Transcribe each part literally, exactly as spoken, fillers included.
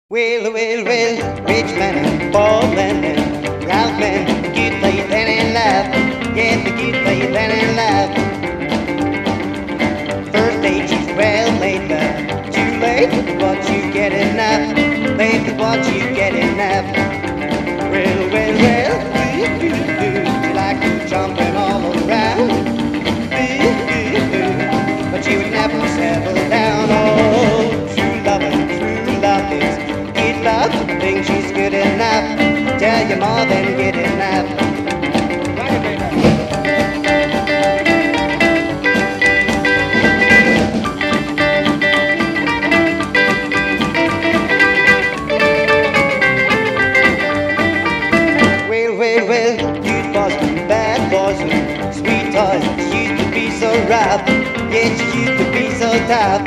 Well, well, well, rich man and poor man and round man, good faith and in love, yes, the good faith and in love. First date she's well made, but too late, what you get enough, baby, what you get enough. Well, well, well, ooh, ooh, ooh, you like to jumping all around, ooh, ooh, ooh, but you would never settle down. Oh, true loving, true love is good love, think she's good enough, tell you more than good enough. Well, well, well, good boys and bad boys and sweet toys, she used to be so rough, yeah, she used to be so tough.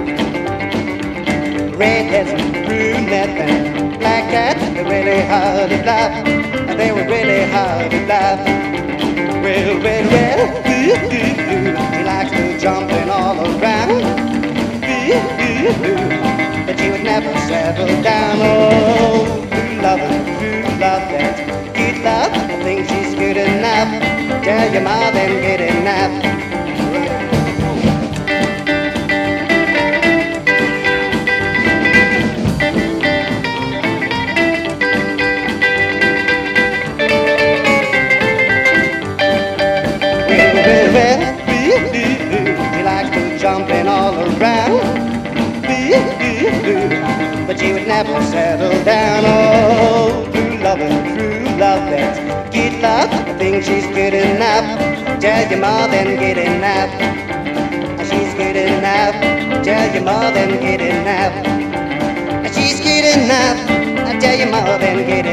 Redheads and brunettes and black cats, they're really hard to love, they were really hard to love. Well, well, well, ooh, ooh, ooh, he likes to jumping all around, ooh, ooh, ooh, but you would never settle down. Oh, true love, true love, that's good love, I think she's good enough, tell you more than good enough. He likes to jumping all around, but you would never settle down. Oh, true love and true love, that's good love, I think she's good enough, tell you more than good enough. She's good enough, tell you more than good enough. She's good enough, I tell you more than good enough.